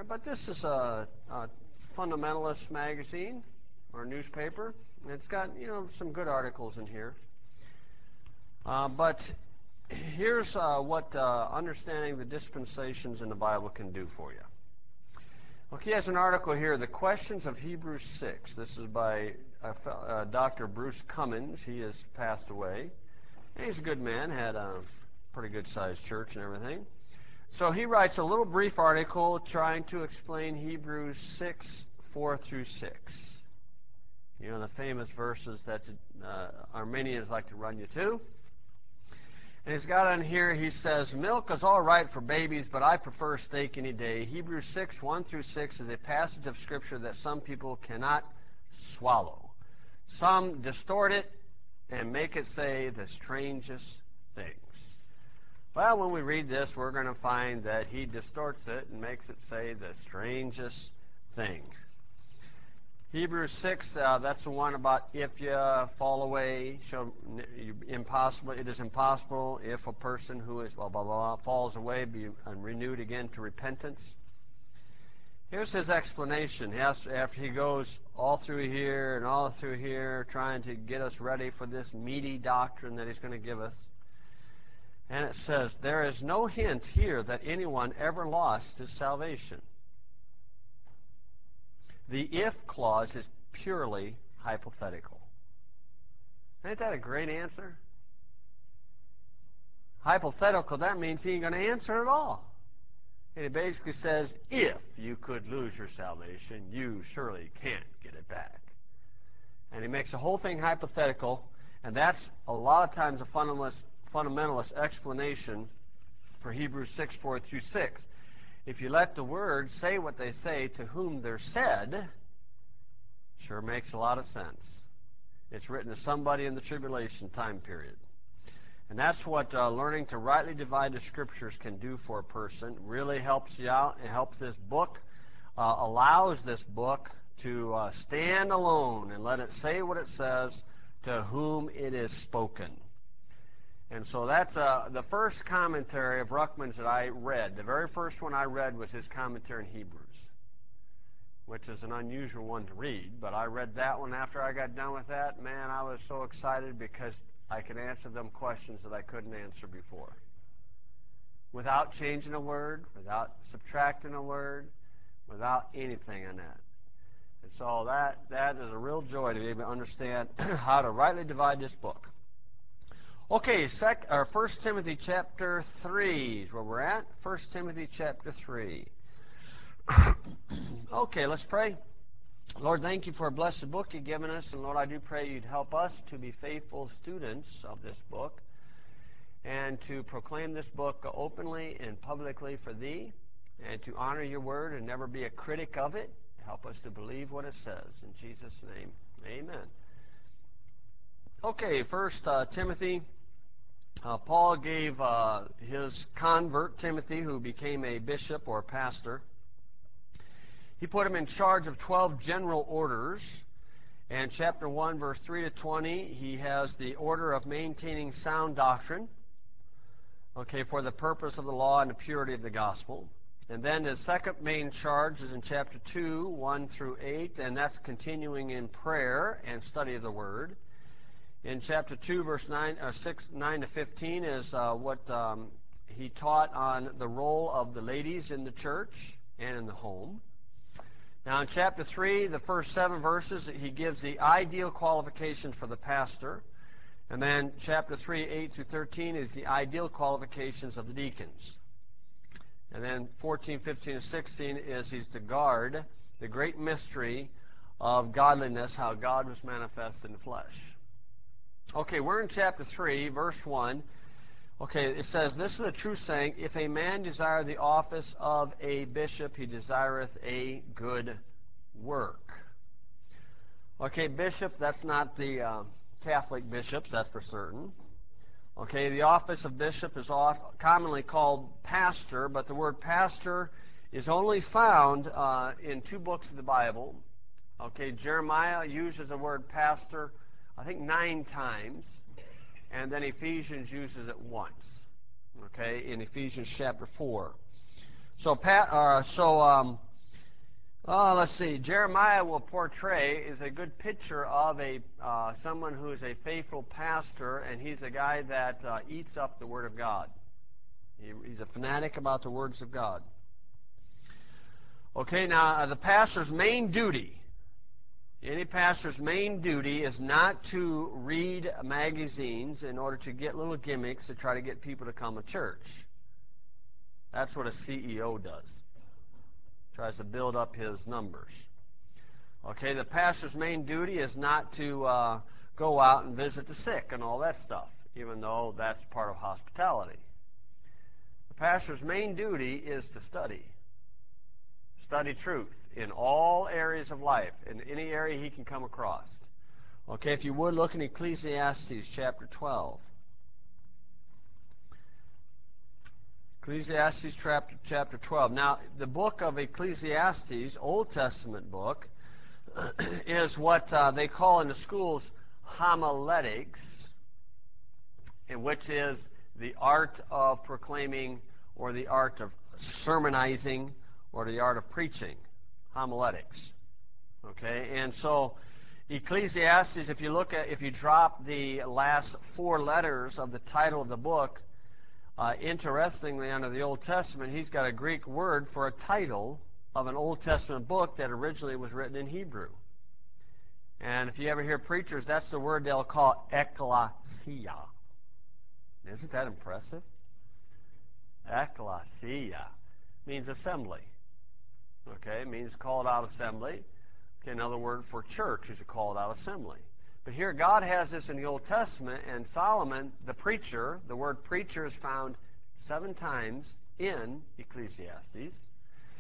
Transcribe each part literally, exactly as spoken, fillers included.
but this is a, a fundamentalist magazine or newspaper. It's got, you know, some good articles in here. Uh, but here's uh, what uh, understanding the dispensations in the Bible can do for you. Okay, he has an article here, The Questions of Hebrews six. This is by uh, uh, Doctor Bruce Cummins. He has passed away. And he's a good man, had a pretty good-sized church and everything. So he writes a little brief article trying to explain Hebrews six, four through six. You know, the famous verses that uh, Arminians like to run you to. And he's got on here, he says, milk is all right for babies, but I prefer steak any day. Hebrews six, one through six is a passage of Scripture that some people cannot swallow. Some distort it and make it say the strangest things. Well, when we read this, we're going to find that he distorts it and makes it say the strangest thing. Hebrews six, uh, that's the one about if you fall away, shall, impossible. It is impossible if a person who is blah, blah, blah, falls away, be renewed again to repentance. Here's his explanation. He has, after he goes all through here and all through here, trying to get us ready for this meaty doctrine that he's going to give us. And it says, there is no hint here that anyone ever lost his salvation. The if clause is purely hypothetical. Ain't that a great answer? Hypothetical, that means he ain't going to answer at all. And it basically says, if you could lose your salvation, you surely can't get it back. And he makes the whole thing hypothetical, and that's a lot of times a fundamentalist, fundamentalist explanation for Hebrews six, four through six. If you let the words say what they say to whom they're said, sure makes a lot of sense. It's written to somebody in the tribulation time period. And that's what uh, learning to rightly divide the Scriptures can do for a person. It really helps you out. It helps this book, uh, allows this book to uh, stand alone and let it say what it says to whom it is spoken. And so that's uh, the first commentary of Ruckman's that I read. The very first one I read was his commentary in Hebrews, which is an unusual one to read. But I read that one after I got done with that. Man, I was so excited because I could answer them questions that I couldn't answer before. Without changing a word, without subtracting a word, without anything in that. And so that, that is a real joy to be able to understand how to rightly divide this book. Okay, sec, or First Timothy chapter three is where we're at. First Timothy chapter three. Okay, let's pray. Lord, thank you for a blessed book you've given us. And Lord, I do pray you'd help us to be faithful students of this book and to proclaim this book openly and publicly for thee and to honor your word and never be a critic of it. Help us to believe what it says. In Jesus' name, amen. Okay, First uh, Timothy. Uh, Paul gave uh, his convert, Timothy, who became a bishop or pastor, he put him in charge of twelve general orders. And chapter one, verse three to twenty, he has the order of maintaining sound doctrine, okay, for the purpose of the law and the purity of the gospel. And then his second main charge is in chapter two, one through eight, and that's continuing in prayer and study of the Word. In chapter two, verse nine, or six, nine to fifteen is uh, what um, he taught on the role of the ladies in the church and in the home. Now in chapter three, the first seven verses, he gives the ideal qualifications for the pastor. And then chapter three, eight through thirteen is the ideal qualifications of the deacons. And then fourteen, fifteen, and sixteen is he's to guard the great mystery of godliness, how God was manifest in the flesh. Okay, we're in chapter three, verse one. Okay, it says, this is a true saying, if a man desire the office of a bishop, he desireth a good work. Okay, bishop, that's not the uh, Catholic bishops, that's for certain. Okay, the office of bishop is oft, commonly called pastor, but the word pastor is only found uh, in two books of the Bible. Okay, Jeremiah uses the word pastor, I think, nine times. And then Ephesians uses it once, okay, in Ephesians chapter four. So, Pat, uh, so um, Uh, let's see. Jeremiah will portray is a good picture of a uh, someone who is a faithful pastor, and he's a guy that uh, eats up the Word of God. He, he's a fanatic about the words of God. Okay, now uh, the pastor's main duty, any pastor's main duty is not to read magazines in order to get little gimmicks to try to get people to come to church. That's what a C E O does. Tries to build up his numbers. Okay, the pastor's main duty is not to uh, go out and visit the sick and all that stuff, even though that's part of hospitality. The pastor's main duty is to study. Study truth in all areas of life, in any area he can come across. Okay, if you would, look in Ecclesiastes chapter twelve. Ecclesiastes chapter, chapter twelve. Now, the book of Ecclesiastes, Old Testament book, is what uh, they call in the schools homiletics, in which is the art of proclaiming or the art of sermonizing or the art of preaching. Homiletics. Okay, and so Ecclesiastes, if you look at, if you drop the last four letters of the title of the book, Uh, interestingly, under the Old Testament, he's got a Greek word for a title of an Old Testament book that originally was written in Hebrew. And if you ever hear preachers, that's the word they'll call ekklesia. Isn't that impressive? Ekklesia means assembly. Okay, it means called out assembly. Okay, another word for church is a called out assembly. But here God has this in the Old Testament, and Solomon, the preacher, the word preacher is found seven times in Ecclesiastes.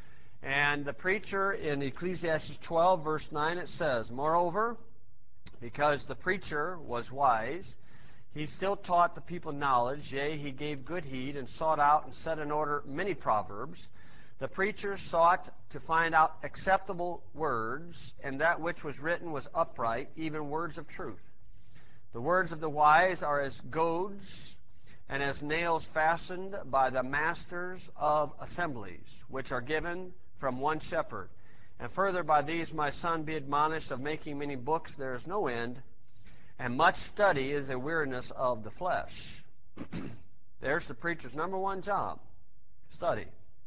And the preacher in Ecclesiastes twelve, verse nine, it says, "Moreover, because the preacher was wise, he still taught the people knowledge, yea, he gave good heed, and sought out and set in order many proverbs. The preacher sought to find out acceptable words, and that which was written was upright, even words of truth. The words of the wise are as goads, and as nails fastened by the masters of assemblies, which are given from one shepherd. And further, by these, my son, be admonished, of making many books there is no end, and much study is a weariness of the flesh." There's the preacher's number one job. Study.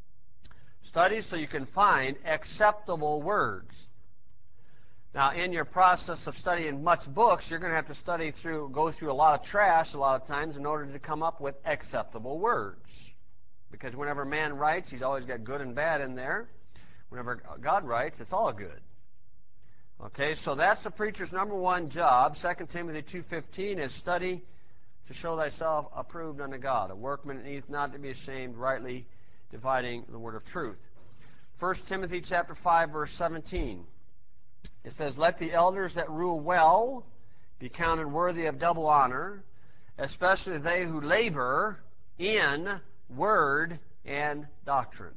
Study so you can find acceptable words. Now, in your process of studying much books, you're going to have to study through, go through a lot of trash a lot of times in order to come up with acceptable words. Because whenever man writes, he's always got good and bad in there. Whenever God writes, it's all good. Okay, so that's the preacher's number one job. Second Timothy two fifteen is study to show thyself approved unto God, a workman that needeth not to be ashamed, rightly dividing the word of truth. First Timothy chapter five, verse seventeen. It says, "Let the elders that rule well be counted worthy of double honor, especially they who labor in word and doctrine."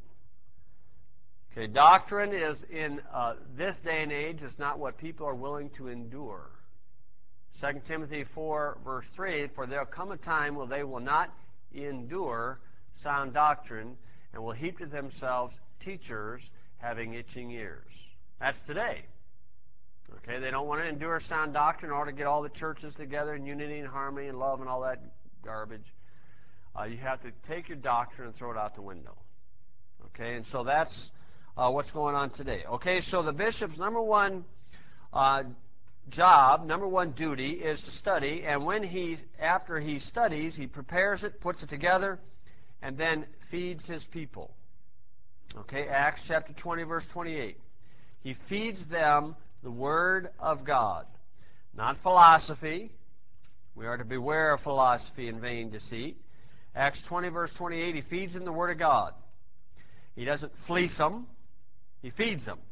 Okay, doctrine is in uh, this day and age is not what people are willing to endure. Second Timothy four, verse three, "For there will come a time when they will not endure sound doctrine, and will heap to themselves teachers having itching ears." That's today. Okay, they don't want to endure sound doctrine in order to get all the churches together in unity and harmony and love and all that garbage. Uh, you have to take your doctrine and throw it out the window. Okay, and so that's uh, what's going on today. Okay, so the bishop's number one uh, job, number one duty is to study, and when he, after he studies, he prepares it, puts it together, and then feeds his people. Okay, Acts chapter twenty, verse twenty-eight. He feeds them the Word of God, not philosophy. We are to beware of philosophy and vain deceit. Acts twenty, verse twenty-eight, he feeds them the Word of God. He doesn't fleece them. He feeds them.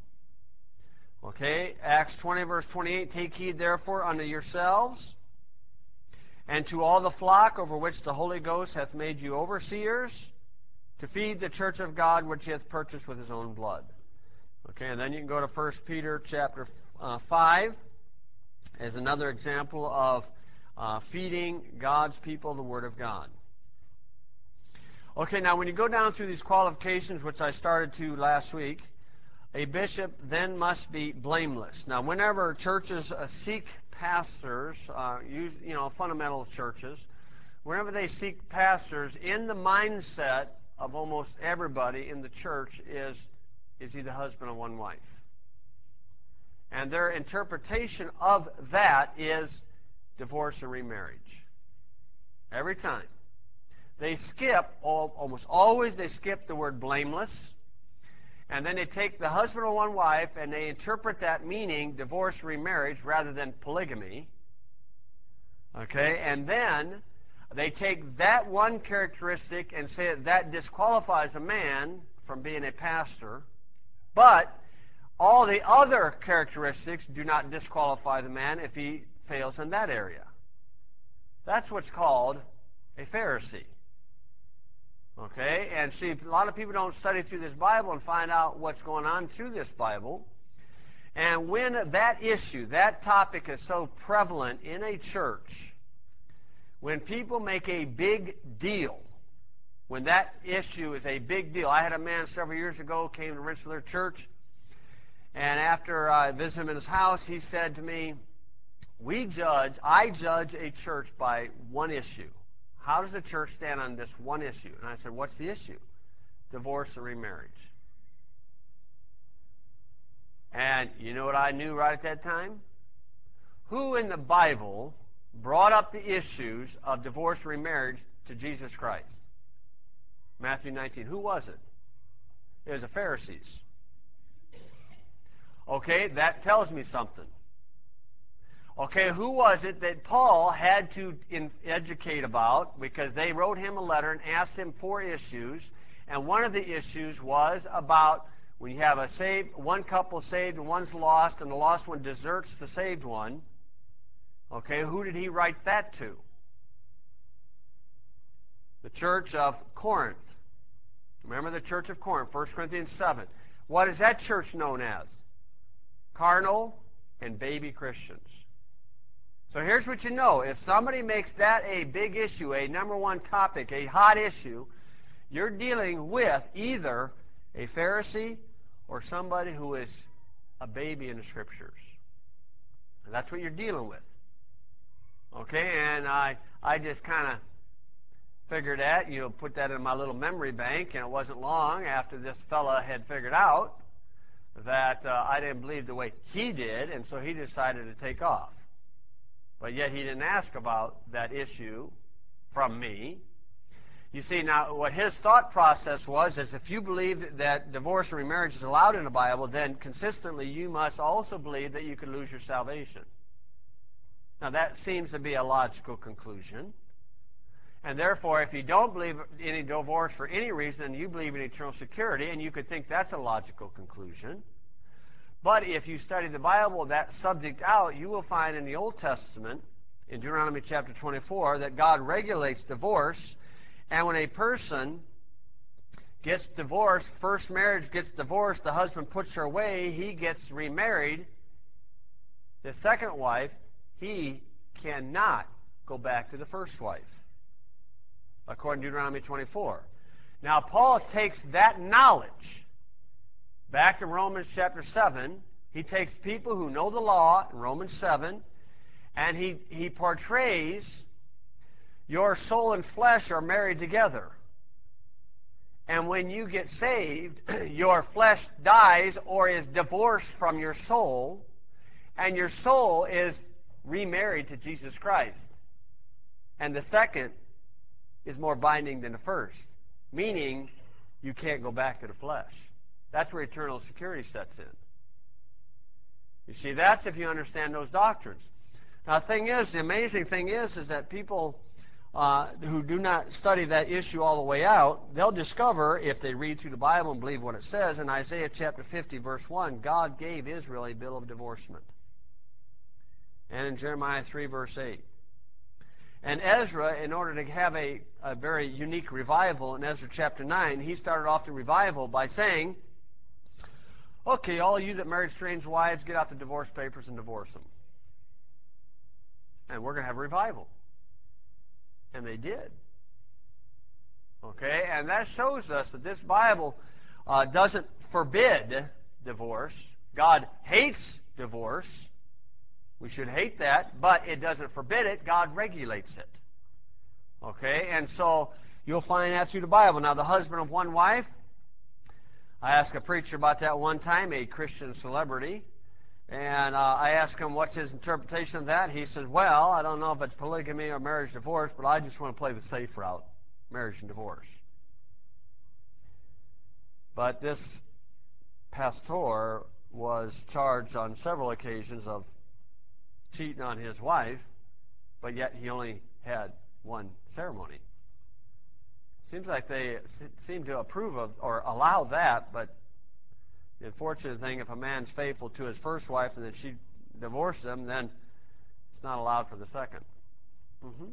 Okay, Acts twenty, verse twenty-eight, "Take heed therefore unto yourselves and to all the flock over which the Holy Ghost hath made you overseers, to feed the church of God which he hath purchased with his own blood." Okay, and then you can go to First Peter chapter uh, five as another example of uh, feeding God's people the Word of God. Okay, now when you go down through these qualifications, which I started to last week, A bishop then must be blameless. Now, whenever churches uh, seek pastors, uh, use, you know, fundamental churches, whenever they seek pastors, in the mindset of almost everybody in the church is, is either husband or one wife. And their interpretation of that is divorce and remarriage. Every time. They skip, all, almost always they skip the word blameless. And then they take the husband or one wife and they interpret that meaning divorce, remarriage, rather than polygamy. Okay? And then they take that one characteristic and say that that disqualifies a man from being a pastor. But all the other characteristics do not disqualify the man if he fails in that area. That's what's called a Pharisee. Okay? And see, a lot of people don't study through this Bible and find out what's going on through this Bible. And when that issue, that topic is so prevalent in a church, when people make a big deal, when that issue is a big deal. I had a man several years ago, came to Rensselaer Church, and after I visited him in his house, he said to me, we judge, I judge a church by one issue. How does the church stand on this one issue? And I said, what's the issue? Divorce or remarriage. And you know what I knew right at that time? Who in the Bible brought up the issues of divorce or remarriage to Jesus Christ? Matthew nineteen. Who was it? It was the Pharisees. Okay, that tells me something. Okay, who was it that Paul had to in, educate about? Because they wrote him a letter and asked him four issues. And one of the issues was about when you have a saved, one couple saved and one's lost, and the lost one deserts the saved one. Okay, who did he write that to? The church of Corinth. Remember the church of Corinth, First Corinthians seven. What is that church known as? Carnal and baby Christians. So here's what you know. If somebody makes that a big issue, a number one topic, a hot issue, you're dealing with either a Pharisee or somebody who is a baby in the Scriptures. And that's what you're dealing with. Okay, and I, I just kind of figured that, you know, put that in my little memory bank, and it wasn't long after this fella had figured out that uh, I didn't believe the way he did, and so he decided to take off. But yet he didn't ask about that issue from me. You see, now what his thought process was is if you believe that divorce and remarriage is allowed in the Bible, then consistently you must also believe that you could lose your salvation. Now that seems to be a logical conclusion. And therefore, if you don't believe in divorce for any reason, then you believe in eternal security, and you could think that's a logical conclusion. But if you study the Bible, that subject out, you will find in the Old Testament, in Deuteronomy chapter twenty-four, that God regulates divorce. And when a person gets divorced, first marriage gets divorced, the husband puts her away, he gets remarried. The second wife, he cannot go back to the first wife, according to Deuteronomy twenty-four. Now, Paul takes that knowledge back to Romans chapter seven. He takes people who know the law in Romans seven, and he, he portrays your soul and flesh are married together. And when you get saved, your flesh dies or is divorced from your soul, and your soul is remarried to Jesus Christ. And the second is more binding than the first, meaning you can't go back to the flesh. That's where eternal security sets in. You see, that's if you understand those doctrines. Now, the thing is, the amazing thing is, is that people uh, who do not study that issue all the way out, they'll discover, if they read through the Bible and believe what it says, in Isaiah chapter fifty, verse one, God gave Israel a bill of divorcement. And in Jeremiah three, verse eight. And Ezra, in order to have a, a very unique revival, in Ezra chapter nine, he started off the revival by saying, okay, all you that married strange wives, get out the divorce papers and divorce them. And we're going to have a revival. And they did. Okay, and that shows us that this Bible uh, doesn't forbid divorce. God hates divorce. We should hate that, but it doesn't forbid it. God regulates it. Okay, and so you'll find that through the Bible. Now, the husband of one wife, I asked a preacher about that one time, a Christian celebrity, and uh, I asked him what's his interpretation of that. He said, well, I don't know if it's polygamy or marriage divorce, but I just want to play the safe route, marriage and divorce. But this pastor was charged on several occasions of cheating on his wife, but yet he only had one ceremony. Seems like they seem to approve of or allow that, but the unfortunate thing, if a man's faithful to his first wife and then she divorces him, then it's not allowed for the second. Mm-hmm.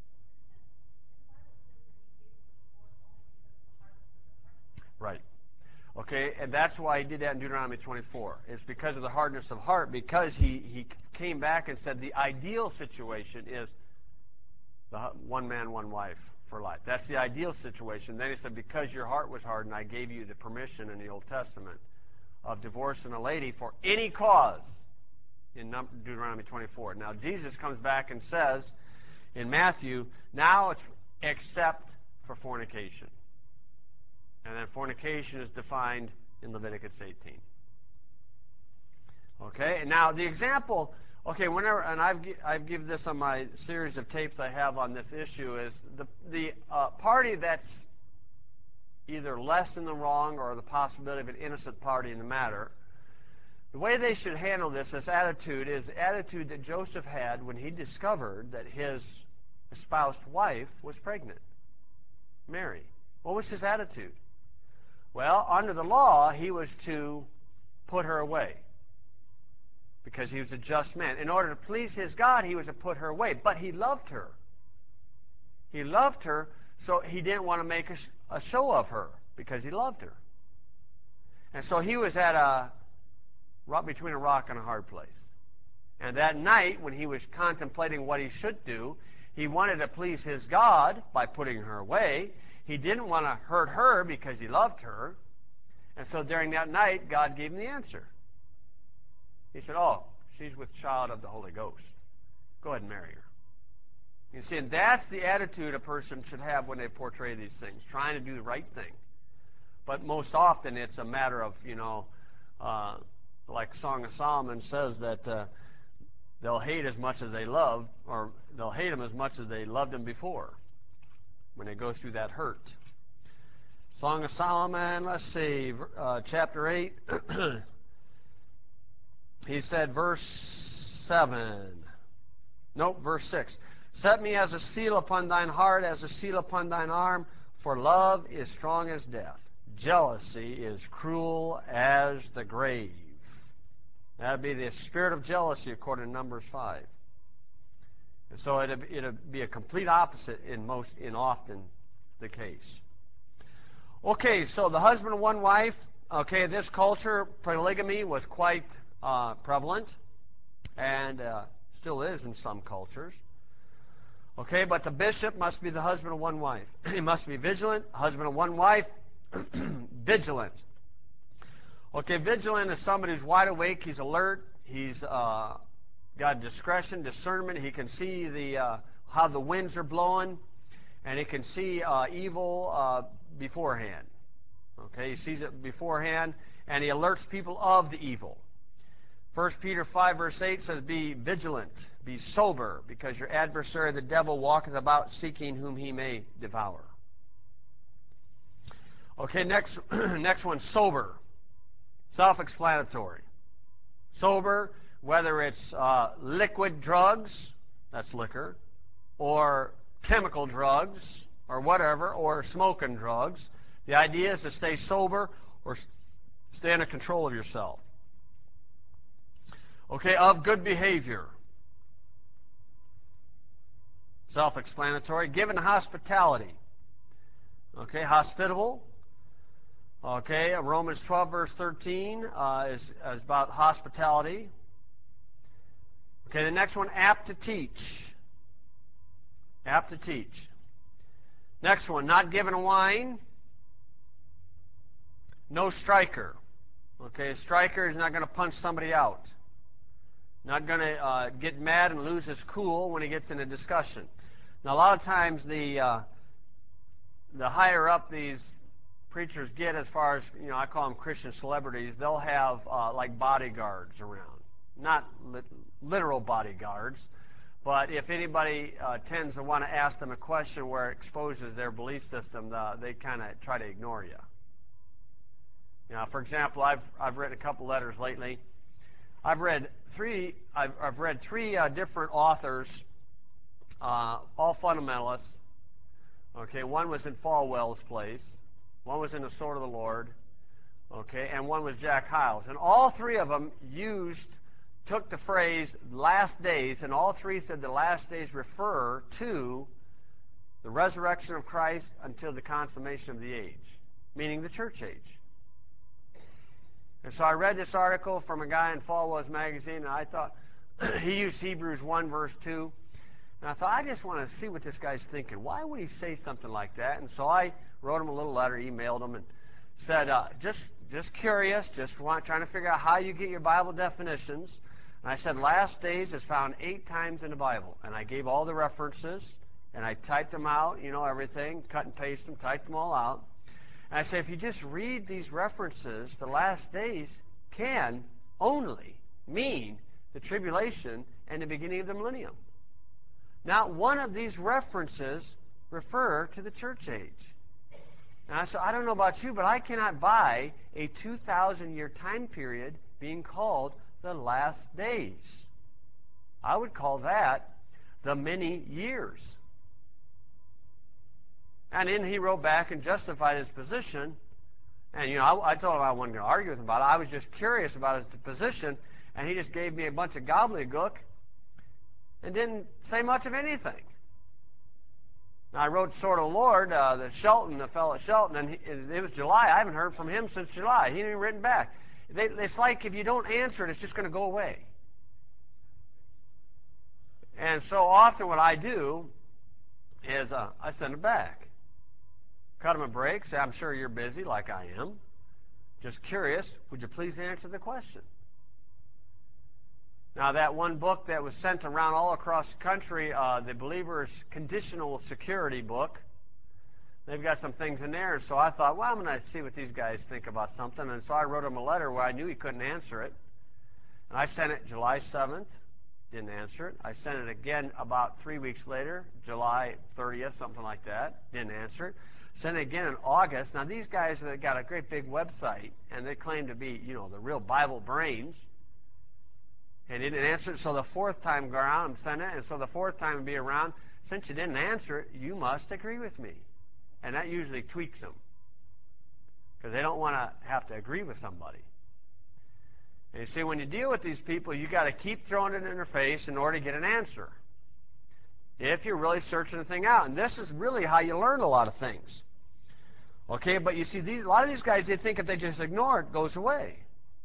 Right. Okay, and that's why he did that in Deuteronomy twenty-four. It's because of the hardness of heart, because he, he came back and said the ideal situation is the one man, one wife for life. That's the ideal situation. Then he said, because your heart was hardened, I gave you the permission in the Old Testament of divorcing a lady for any cause in Deuteronomy twenty-four. Now, Jesus comes back and says in Matthew, now it's except for fornication. And then fornication is defined in Leviticus eighteen. Okay, and now the example, okay, whenever, and I've, I've given this on my series of tapes I have on this issue, is the, the uh, party that's either less in the wrong or the possibility of an innocent party in the matter, the way they should handle this, this attitude, is the attitude that Joseph had when he discovered that his espoused wife was pregnant, Mary. What was his attitude? Well, under the law, he was to put her away because he was a just man. In order to please his God, he was to put her away. But he loved her. He loved her, so he didn't want to make a, sh a show of her because he loved her. And so he was at a rock between a rock and a hard place. And that night, when he was contemplating what he should do, he wanted to please his God by putting her away. He didn't want to hurt her because he loved her. And so during that night, God gave him the answer. He said, oh, she's with child of the Holy Ghost. Go ahead and marry her. You see, and that's the attitude a person should have when they portray these things, trying to do the right thing. But most often it's a matter of, you know, uh, like Song of Solomon says that uh, they'll hate as much as they love, or they'll hate him as much as they loved him before, when it goes through that hurt. Song of Solomon, let's see, uh, chapter eight. He said, verse seven. Nope, verse six. Set me as a seal upon thine heart, as a seal upon thine arm, for love is strong as death. Jealousy is cruel as the grave. That would be the spirit of jealousy according to Numbers five. And so it would be a complete opposite in most, in often the case. Okay, so the husband and one wife. Okay, this culture, polygamy was quite uh, prevalent, and uh, still is in some cultures. Okay, but the bishop must be the husband of one wife. He must be vigilant. Husband of one wife, vigilant. Okay, vigilant is somebody who's wide awake. He's alert. He's uh, got discretion, discernment. He can see the uh, how the winds are blowing, and he can see uh, evil uh, beforehand. Okay, he sees it beforehand, and he alerts people of the evil. First Peter five, verse eight says, be vigilant, be sober, because your adversary, the devil, walketh about seeking whom he may devour. Okay, next, next one, sober. Self-explanatory. Sober, whether it's uh, liquid drugs, that's liquor, or chemical drugs, or whatever, or smoking drugs. The idea is to stay sober or stay under control of yourself. Okay, of good behavior. Self-explanatory. Given hospitality. Okay, hospitable. Okay, Romans twelve, verse thirteen uh, is, is about hospitality. Okay, the next one, apt to teach. Apt to teach. Next one, not given wine. No striker. Okay, a striker is not going to punch somebody out. Not going to uh, get mad and lose his cool when he gets in a discussion. Now, a lot of times the uh, the higher up these preachers get, as far as, you know, I call them Christian celebrities, they'll have uh, like bodyguards around. Not li literal bodyguards, but if anybody uh, tends to want to ask them a question where it exposes their belief system, the, they kind of try to ignore you. You know, for example, I've I've written a couple letters lately. I've read three. I've I've read three uh, different authors, uh, all fundamentalists. Okay, one was in Falwell's place, one was in the Sword of the Lord, okay, and one was Jack Hyles, and all three of them used, took the phrase "last days," and all three said the last days refer to the resurrection of Christ until the consummation of the age, meaning the church age. And so I read this article from a guy in Falwell's magazine, and I thought he used Hebrews one verse two. And I thought, I just want to see what this guy's thinking. Why would he say something like that? And so I wrote him a little letter, emailed him, and said, uh, just just curious, just want, trying to figure out how you get your Bible definitions. And I said, last days is found eight times in the Bible. And I gave all the references, and I typed them out, you know, everything, cut and paste them, typed them all out. And I said, if you just read these references, the last days can only mean the tribulation and the beginning of the millennium. Not one of these references refer to the church age. And I said, I don't know about you, but I cannot buy a two thousand year time period being called the last days. I would call that the many years. And then he wrote back and justified his position. And, you know, I, I told him I wasn't going to argue with him about it. I was just curious about his position. And he just gave me a bunch of gobbledygook and didn't say much of anything. Now, I wrote Sword of the Lord, uh, the Shelton, the fellow at Shelton, and he, it was July. I haven't heard from him since July. He hadn't even written back. They, it's like if you don't answer it, it's just going to go away. And so often what I do is uh, I send it back. Cut him a break, say, I'm sure you're busy like I am. Just curious, would you please answer the question? Now, that one book that was sent around all across the country, uh, the Believer's Conditional Security book, they've got some things in there. And so I thought, well, I'm going to see what these guys think about something. And so I wrote him a letter where I knew he couldn't answer it. And I sent it July seventh, didn't answer it. I sent it again about three weeks later, July thirtieth, something like that, didn't answer it. Sent it again in August. Now, these guys have got a great big website, and they claim to be, you know, the real Bible brains. And he didn't answer it, so the fourth time around, I'm sending it, and so the fourth time would be around, since you didn't answer it, you must agree with me. And that usually tweaks them, because they don't want to have to agree with somebody. And you see, when you deal with these people, you got to keep throwing it in their face in order to get an answer, if you're really searching the thing out. And this is really how you learn a lot of things. Okay, but you see, these, a lot of these guys, they think if they just ignore it, it goes away.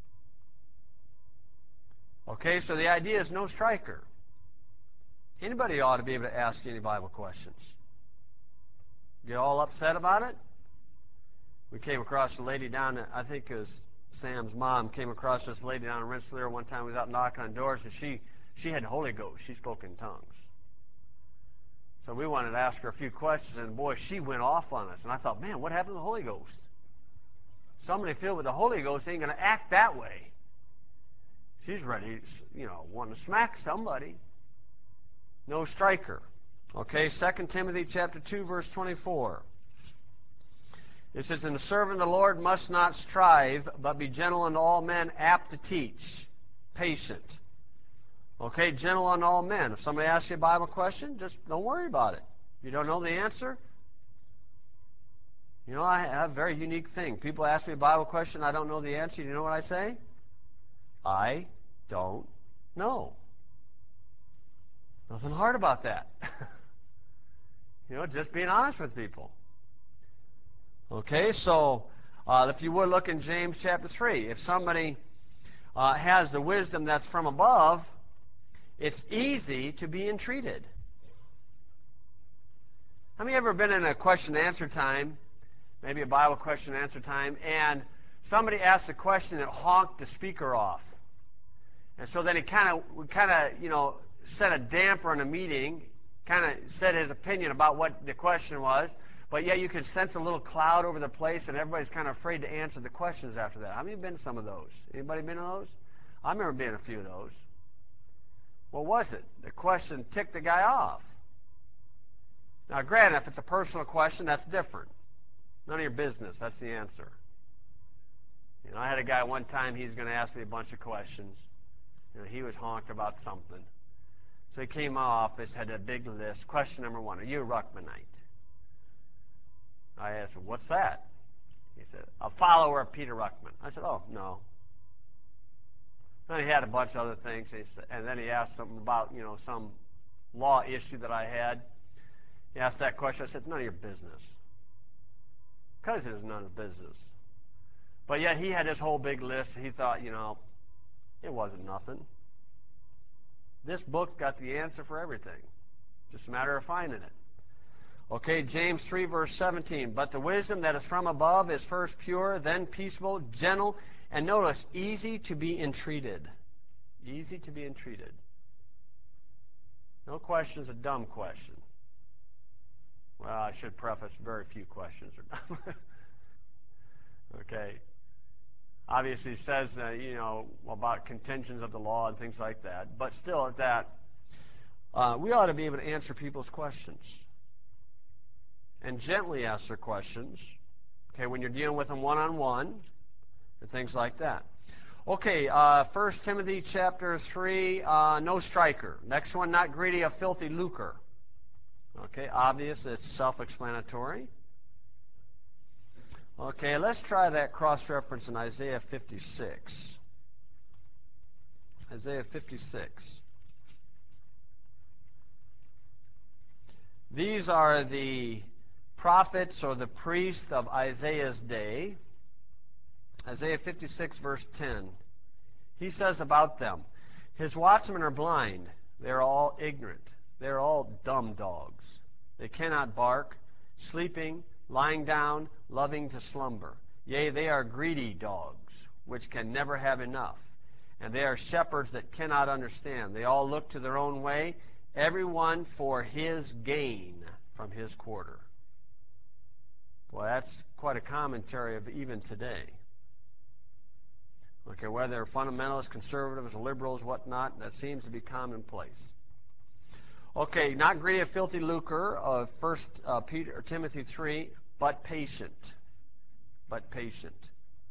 Okay, so the idea is no striker. Anybody ought to be able to ask any Bible questions. Get all upset about it? We came across a lady down at, I think it was Sam's mom, came across this lady down in Rensselaer one time. We was out knocking on doors, and she, she had the Holy Ghost. She spoke in tongues. So we wanted to ask her a few questions, and boy, she went off on us. And I thought, man, what happened to the Holy Ghost? Somebody filled with the Holy Ghost ain't going to act that way. She's ready, you know, want to smack somebody. No striker. Okay, Second Timothy chapter two, verse twenty-four. It says, and the servant of the Lord must not strive, but be gentle unto all men, apt to teach, patient. Okay, gentle unto all men. If somebody asks you a Bible question, just don't worry about it. If you don't know the answer, you know, I have a very unique thing. People ask me a Bible question, I don't know the answer. You know what I say? I don't know. Nothing hard about that. You know, just being honest with people. Okay, so uh, if you would look in James chapter three. If somebody uh, has the wisdom that's from above, it's easy to be entreated. Have you ever been in a question and answer time, maybe a Bible question and answer time, and somebody asked a question that honked the speaker off. And so then he kind of, kind of, you know, set a damper on the meeting, kind of said his opinion about what the question was, but yet you could sense a little cloud over the place, and everybody's kind of afraid to answer the questions after that. How many have been to some of those? Anybody been to those? I remember being a few of those. What was it? The question ticked the guy off. Now, granted, if it's a personal question, that's different. None of your business. That's the answer. You know, I had a guy one time, he's going to ask me a bunch of questions. You know, he was honked about something. So he came to my office, had a big list. Question number one, are you a Ruckmanite? I asked him, what's that? He said, a follower of Peter Ruckman. I said, oh, no. Then he had a bunch of other things, and then he asked something about, you know, some law issue that I had. He asked that question. I said, none of your business. Because it is none of business. But yet he had this whole big list. He thought, you know, it wasn't nothing. This book got the answer for everything. Just a matter of finding it. Okay, James three, verse seventeen. But the wisdom that is from above is first pure, then peaceable, gentle, and notice, easy to be entreated. Easy to be entreated. No question is a dumb question. Well, I should preface, very few questions are dumb. Okay. Obviously, it says, uh, you know, about contentions of the law and things like that. But still, at that, uh, we ought to be able to answer people's questions. And gently ask their questions. Okay, when you're dealing with them one-on-one and things like that. Okay, uh, First Timothy chapter three, uh, no striker. Next one, not greedy of filthy lucre. Okay, obvious, it's self-explanatory. Okay, let's try that cross-reference in Isaiah fifty-six. Isaiah fifty-six. These are the prophets or the priests of Isaiah's day. Isaiah fifty-six, verse ten. He says about them, his watchmen are blind. They're all ignorant. They're all dumb dogs. They cannot bark, sleeping, lying down, loving to slumber. Yea, they are greedy dogs, which can never have enough. And they are shepherds that cannot understand. They all look to their own way, every one for his gain from his quarter. Boy, that's quite a commentary of even today. Okay, whether they're fundamentalists, conservatives, liberals, whatnot, that seems to be commonplace. Okay, not greedy of filthy lucre of First uh, Peter or Timothy three, but patient. But patient.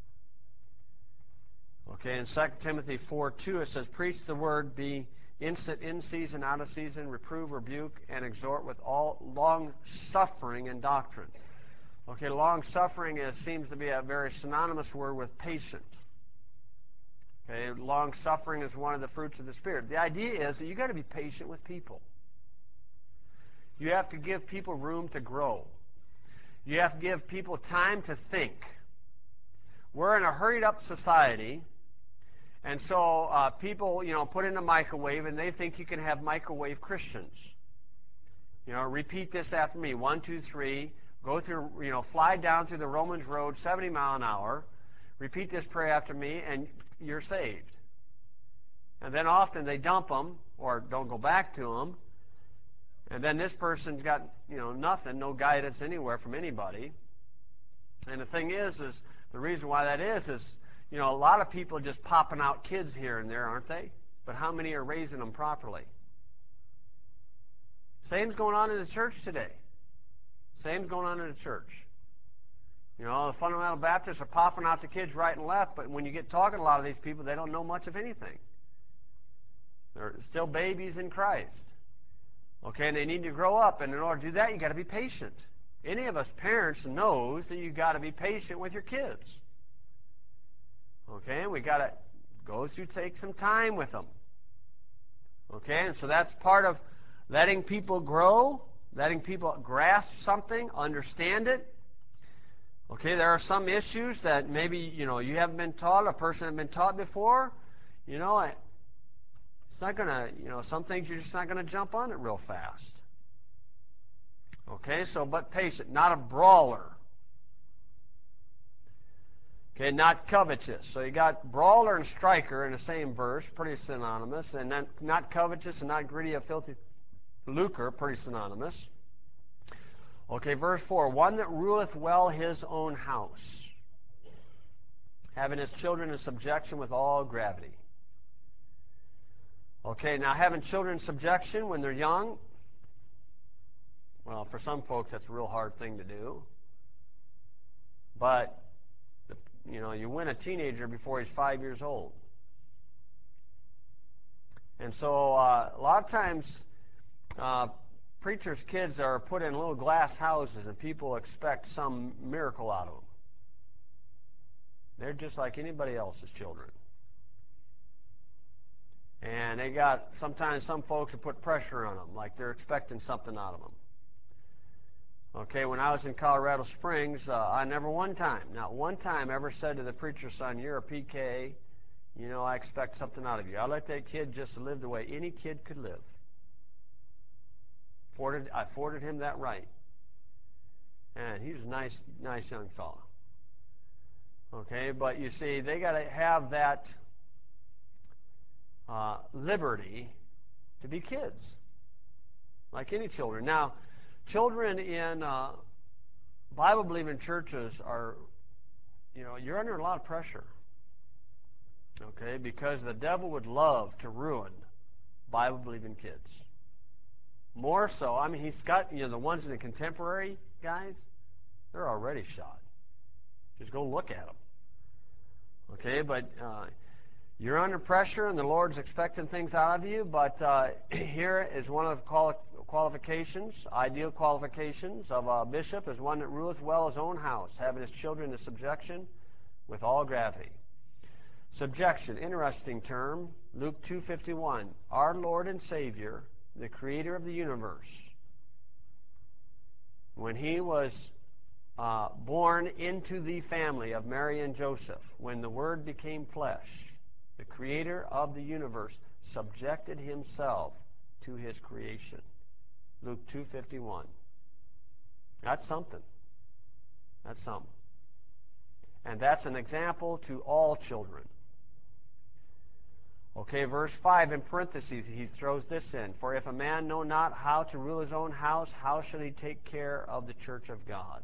Okay, in Second Timothy four two, it says, preach the word, be instant in season, out of season, reprove, rebuke, and exhort with all long suffering and doctrine. Okay, long suffering is, seems to be a very synonymous word with patient. Okay, long suffering is one of the fruits of the Spirit. The idea is that you've got to be patient with people. You have to give people room to grow. You have to give people time to think. We're in a hurried-up society, and so uh, people, you know, put in a microwave, and they think you can have microwave Christians. You know, repeat this after me. One, two, three. Go through, you know, fly down through the Romans road, seventy mile an hour. Repeat this prayer after me, and you're saved. And then often they dump them or don't go back to them. And then this person's got, you know, nothing, no guidance anywhere from anybody. And the thing is, is the reason why that is, is, you know, a lot of people are just popping out kids here and there, aren't they? But how many are raising them properly? Same's going on in the church today. Same's going on in the church. You know, the fundamental Baptists are popping out the kids right and left, but when you get talking to a lot of these people, they don't know much of anything. They're still babies in Christ. Okay, and they need to grow up, and in order to do that, you've got to be patient. Any of us parents knows that you've got to be patient with your kids. Okay, and we've got to go through, take some time with them. Okay, and so that's part of letting people grow, letting people grasp something, understand it. Okay, there are some issues that maybe, you know, you haven't been taught, a person hasn't been taught before. You know, it's not going to, you know, some things you're just not going to jump on it real fast. Okay, so, but patient, not a brawler. Okay, not covetous. So you got brawler and striker in the same verse, pretty synonymous. And then not covetous and not greedy of filthy lucre, pretty synonymous. Okay, verse four. One that ruleth well his own house, having his children in subjection with all gravity. Okay, now having children in subjection when they're young, well, for some folks that's a real hard thing to do. But you know, you win a teenager before he's five years old. And so uh, a lot of times uh, preachers' kids are put in little glass houses and people expect some miracle out of them. They're just like anybody else's children. And they got, sometimes some folks will put pressure on them, like they're expecting something out of them. Okay, when I was in Colorado Springs, uh, I never one time, not one time ever said to the preacher's son, you're a P K, you know, I expect something out of you. I let that kid just live the way any kid could live. Afforded, I afforded him that right. And he was a nice, nice young fellow. Okay, but you see, they got to have that uh, liberty to be kids, like any children. Now, children in uh, Bible-believing churches are, you know, you're under a lot of pressure, okay, because the devil would love to ruin Bible-believing kids. More so, I mean, he's got, you know, the ones in the contemporary guys, they're already shot. Just go look at them. Okay, but uh, you're under pressure and the Lord's expecting things out of you, but uh, here is one of the quali qualifications, ideal qualifications of a bishop is one that ruleth well his own house, having his children in subjection with all gravity. Subjection, interesting term, Luke two fifty-one. Our Lord and Savior, the Creator of the universe, when He was uh, born into the family of Mary and Joseph, when the Word became flesh, the Creator of the universe subjected Himself to His creation. Luke two fifty-one. That's something. That's something. And that's an example to all children. Okay, verse five in parentheses, he throws this in. For if a man know not how to rule his own house, how shall he take care of the church of God?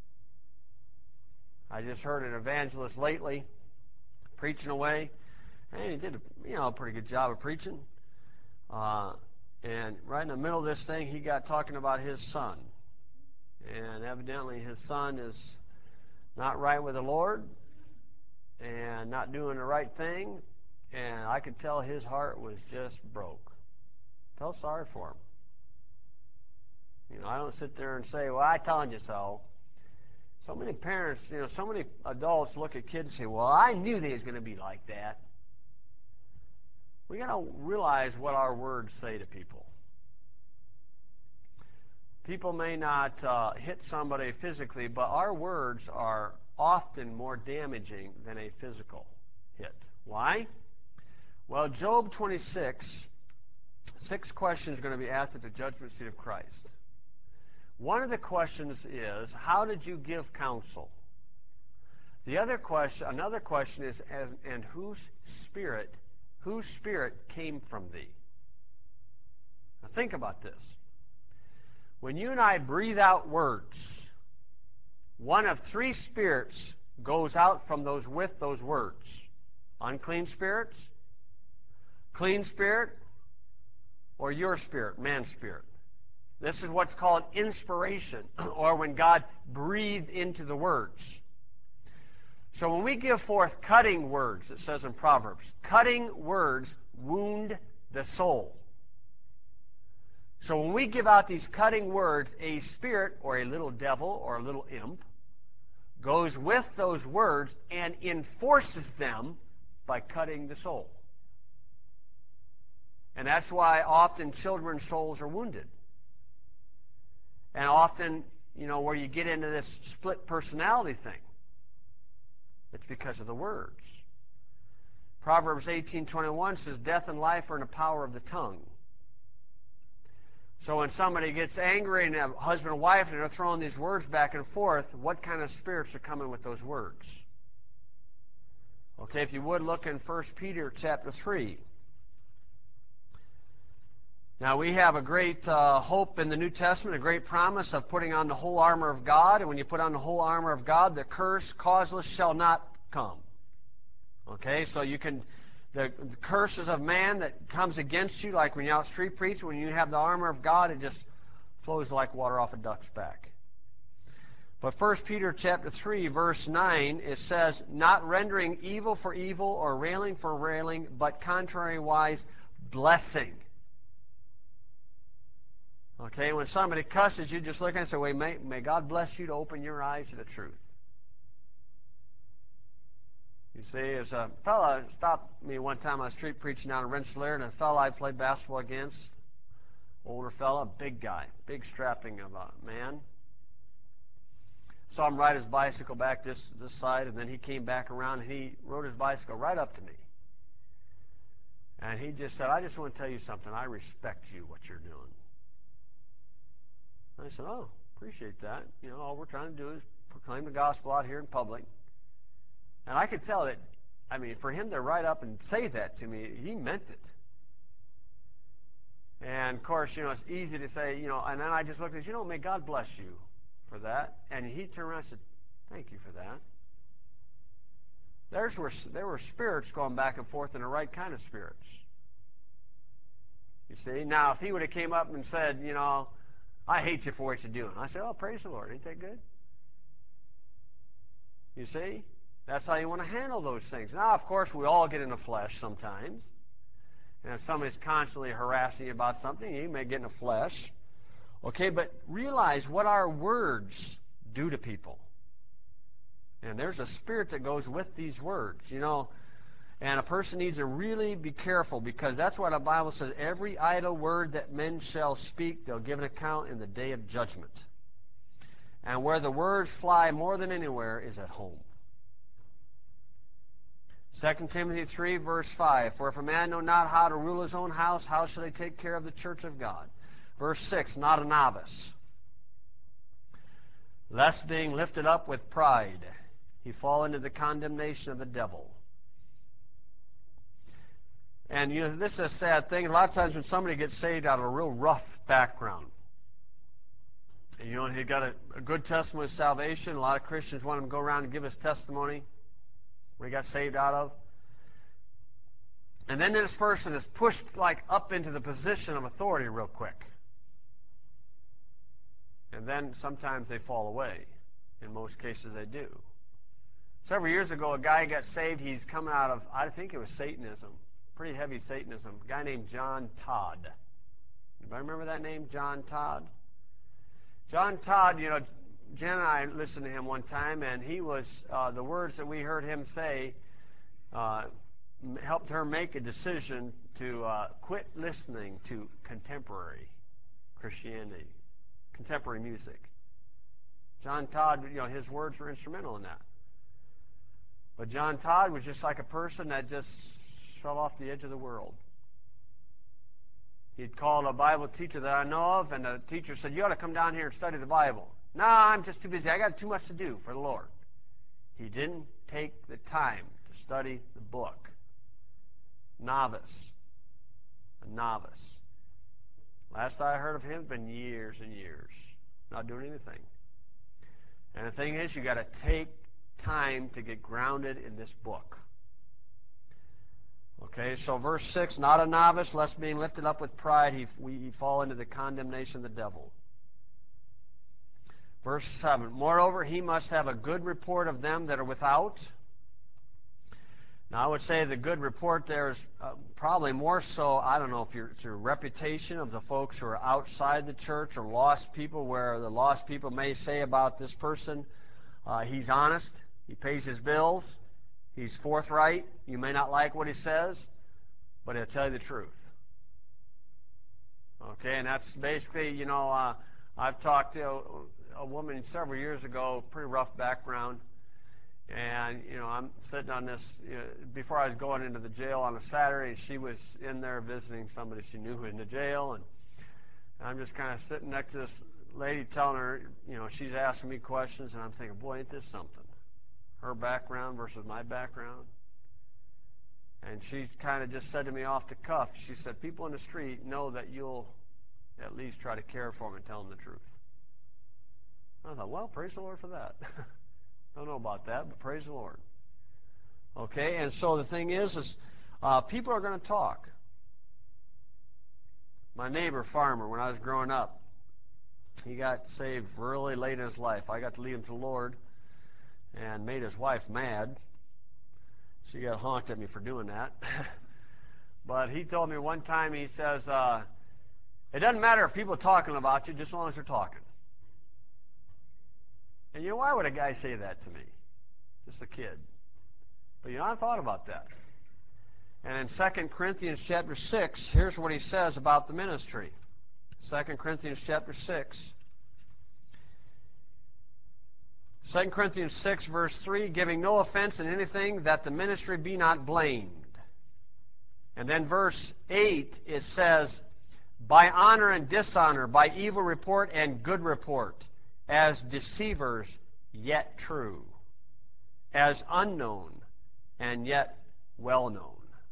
I just heard an evangelist lately preaching away, and he did a, you know, a pretty good job of preaching. Uh, and right in the middle of this thing, he got talking about his son. And evidently his son is not right with the Lord and not doing the right thing. And I could tell his heart was just broke. Felt sorry for him. You know, I don't sit there and say, well, I told you so. So many parents, you know, so many adults look at kids and say, well, I knew they was going to be like that. We got to realize what our words say to people. People may not uh, hit somebody physically, but our words are often more damaging than a physical hit. Why? Well, Job twenty-six, six questions are going to be asked at the judgment seat of Christ. One of the questions is, how did you give counsel? The other question, another question is, as, and whose spirit, whose spirit came from thee? Now think about this. When you and I breathe out words, one of three spirits goes out from those with those words. Unclean spirits, clean spirit, or your spirit, man's spirit. This is what's called inspiration, or when God breathed into the words. So when we give forth cutting words, it says in Proverbs, cutting words wound the soul. So when we give out these cutting words, a spirit or a little devil or a little imp goes with those words and enforces them by cutting the soul. And that's why often children's souls are wounded. And often, you know, where you get into this split personality thing, it's because of the words. Proverbs eighteen twenty-one says, death and life are in the power of the tongue. So when somebody gets angry and a husband and wife and they're throwing these words back and forth, what kind of spirits are coming with those words? Okay, if you would look in First Peter chapter three. Now, we have a great uh, hope in the New Testament, a great promise of putting on the whole armor of God. And when you put on the whole armor of God, the curse, causeless, shall not come. Okay, so you can, the, the curses of man that comes against you, like when you're out street preaching, when you have the armor of God, it just flows like water off a duck's back. But First Peter chapter three, verse nine, it says, not rendering evil for evil or railing for railing, but contrariwise blessing. Okay, when somebody cusses you, just look at it and say, well, may, may God bless you to open your eyes to the truth. You see, as a fella stopped me one time on the street preaching down in Rensselaer, and a fella I played basketball against, older fella, big guy, big strapping of a man. Saw him ride his bicycle back this, this side, and then he came back around, and he rode his bicycle right up to me. And he just said, I just want to tell you something. I respect you, what you're doing. I said, oh, appreciate that. You know, all we're trying to do is proclaim the gospel out here in public. And I could tell that, I mean, for him to write up and say that to me, he meant it. And, of course, you know, it's easy to say, you know, and then I just looked at him, you know, may God bless you for that. And he turned around and said, thank you for that. There's where, there were spirits going back and forth, and the right kind of spirits. You see? Now, if he would have came up and said, you know, I hate you for what you're doing. I said, oh, praise the Lord. Ain't that good? You see? That's how you want to handle those things. Now, of course, we all get in the flesh sometimes. And if somebody's constantly harassing you about something, you may get in the flesh. Okay, but realize what our words do to people. And there's a spirit that goes with these words, you know. And a person needs to really be careful, because that's why the Bible says, every idle word that men shall speak, they'll give an account in the day of judgment. And where the words fly more than anywhere is at home. Second Timothy three, verse five, for if a man know not how to rule his own house, how shall he take care of the church of God? Verse six, not a novice, lest being lifted up with pride, he fall into the condemnation of the devil. And, you know, this is a sad thing. A lot of times when somebody gets saved out of a real rough background, and, you know, he got a, a good testimony of salvation. A lot of Christians want him to go around and give his testimony where he got saved out of. And then this person is pushed, like, up into the position of authority real quick. And then sometimes they fall away. In most cases they do. Several years ago, a guy got saved. He's coming out of, I think it was Satanism. Pretty heavy Satanism. A guy named John Todd. Anybody remember that name, John Todd? John Todd, you know, Jen and I listened to him one time, and he was, uh, the words that we heard him say uh, helped her make a decision to uh, quit listening to contemporary Christianity, contemporary music. John Todd, you know, his words were instrumental in that. But John Todd was just like a person that just fell off the edge of the world. He'd called a Bible teacher that I know of, and the teacher said, you ought to come down here and study the Bible. No, I'm just too busy. I got too much to do for the Lord. He didn't take the time to study the book. Novice. A novice. Last I heard of him, it's been years and years. Not doing anything. And the thing is, you got to take time to get grounded in this book. Okay, so verse six, not a novice, lest being lifted up with pride, he, we, he fall into the condemnation of the devil. Verse seven, moreover, he must have a good report of them that are without. Now, I would say the good report there is uh, probably more so, I don't know if you're, it's your reputation of the folks who are outside the church or lost people, where the lost people may say about this person, uh, he's honest, he pays his bills, he's forthright. You may not like what he says, but he'll tell you the truth. Okay, and that's basically, you know, uh, I've talked to a, a woman several years ago, pretty rough background, and, you know, I'm sitting on this, you know, before I was going into the jail on a Saturday, and she was in there visiting somebody she knew in the jail, and I'm just kind of sitting next to this lady telling her, you know, she's asking me questions, and I'm thinking, boy, ain't this something? Her background versus my background. And she kind of just said to me off the cuff, she said, people in the street know that you'll at least try to care for them and tell them the truth. I thought, well, praise the Lord for that. Don't know about that, but praise the Lord. Okay, and so the thing is, is uh, people are going to talk. My neighbor, farmer, when I was growing up, he got saved really late in his life. I got to lead him to the Lord and made his wife mad. She got honked at me for doing that. But he told me one time, he says, uh, it doesn't matter if people are talking about you, just as long as they're talking. And you know, why would a guy say that to me? Just a kid. But you know, I thought about that. And in Second Corinthians chapter six, here's what he says about the ministry. Second Corinthians chapter six. Second Corinthians six, verse three, giving no offense in anything, that the ministry be not blamed. And then verse eight, it says, by honor and dishonor, by evil report and good report, as deceivers yet true, as unknown and yet well known.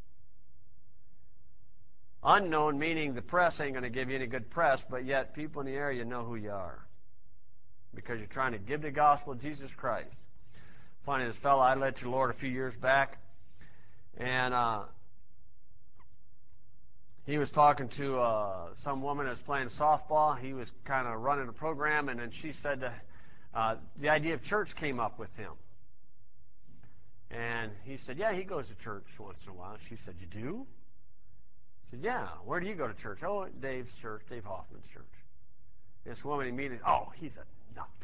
Unknown meaning the press ain't going to give you any good press, but yet people in the area know who you are because you're trying to give the gospel of Jesus Christ. Funny, this fellow I led to the Lord a few years back, and uh, he was talking to uh, some woman that was playing softball. He was kind of running a program, and then she said to, uh, the idea of church came up with him. And he said, yeah, he goes to church once in a while. She said, you do? He said, yeah, where do you go to church? Oh, Dave's church, Dave Hoffman's church. This woman immediately, oh, he's a nut.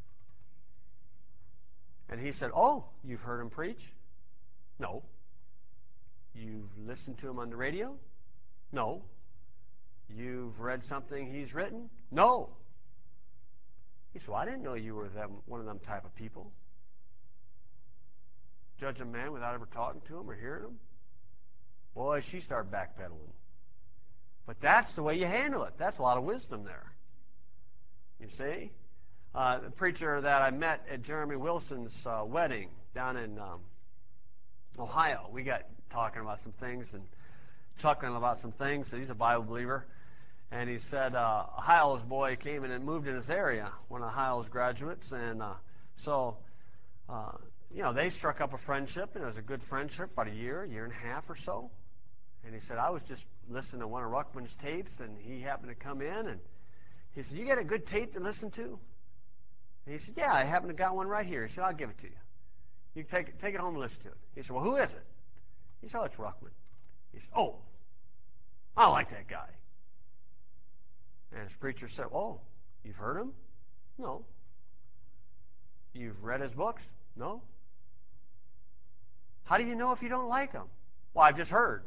And he said, oh, you've heard him preach? No. You've listened to him on the radio? No. You've read something he's written? No. He said, well, I didn't know you were them, one of them type of people. Judge a man without ever talking to him or hearing him? Boy, she started backpedaling. But that's the way you handle it. That's a lot of wisdom there. You see? Uh, the preacher that I met at Jeremy Wilson's uh, wedding down in um, Ohio, we got talking about some things and chuckling about some things. He's a Bible believer. And he said uh, a Hiles boy came in and moved in his area, one of the Hiles graduates. And uh, so, uh, you know, they struck up a friendship, and it was a good friendship, about a year, year and a half or so. And he said, I was just listening to one of Ruckman's tapes, and he happened to come in, and he said, you got a good tape to listen to? And he said, yeah, I happen to got one right here. He said, I'll give it to you. You can take it, take it home and listen to it. He said, well, who is it? He said, oh, it's Ruckman. He said, oh, I like that guy. And his preacher said, oh, you've heard him? No. You've read his books? No. How do you know if you don't like him? Well, I've just heard.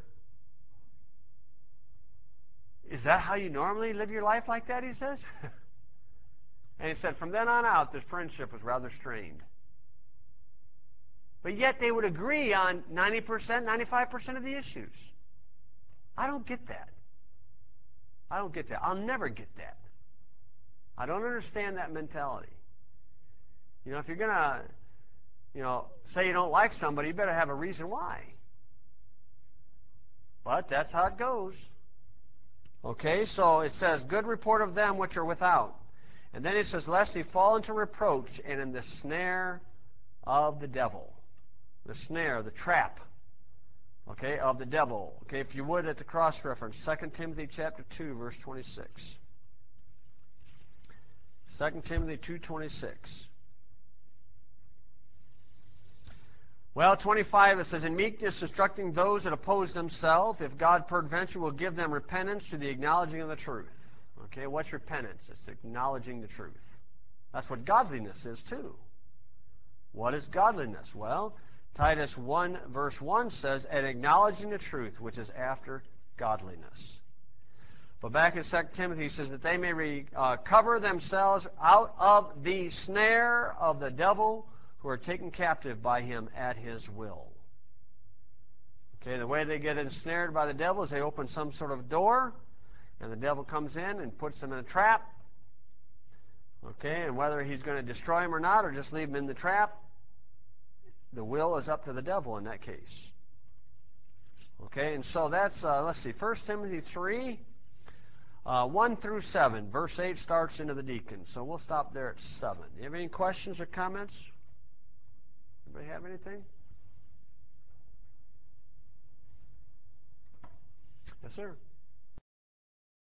Is that how you normally live your life like that, he says? And he said, from then on out, this friendship was rather strained. But yet they would agree on ninety percent, ninety-five percent of the issues. I don't get that. I don't get that. I'll never get that. I don't understand that mentality. You know, if you're going to, you know, say you don't like somebody, you better have a reason why. But that's how it goes. Okay, so it says, good report of them which are without. And then it says, lest he fall into reproach and in the snare of the devil. The snare, the trap, okay, of the devil. Okay, if you would, at the cross-reference, Second Timothy chapter two, verse twenty-six. Second Timothy two twenty-six. Well, twenty-five, it says, in meekness instructing those that oppose themselves, if God peradventure will give them repentance to the acknowledging of the truth. Okay, what's repentance? It's acknowledging the truth. That's what godliness is, too. What is godliness? Well, Titus one, verse one says, and acknowledging the truth, which is after godliness. But back in Second Timothy, he says that they may recover uh, themselves out of the snare of the devil, who are taken captive by him at his will. Okay, the way they get ensnared by the devil is they open some sort of door, and the devil comes in and puts them in a trap. Okay, and whether he's going to destroy them or not, or just leave them in the trap, the will is up to the devil in that case. Okay, and so that's, uh, let's see, First Timothy three, uh, one through seven. Verse eight starts into the deacons. So we'll stop there at seven. You have any questions or comments? Anybody have anything? Yes, sir.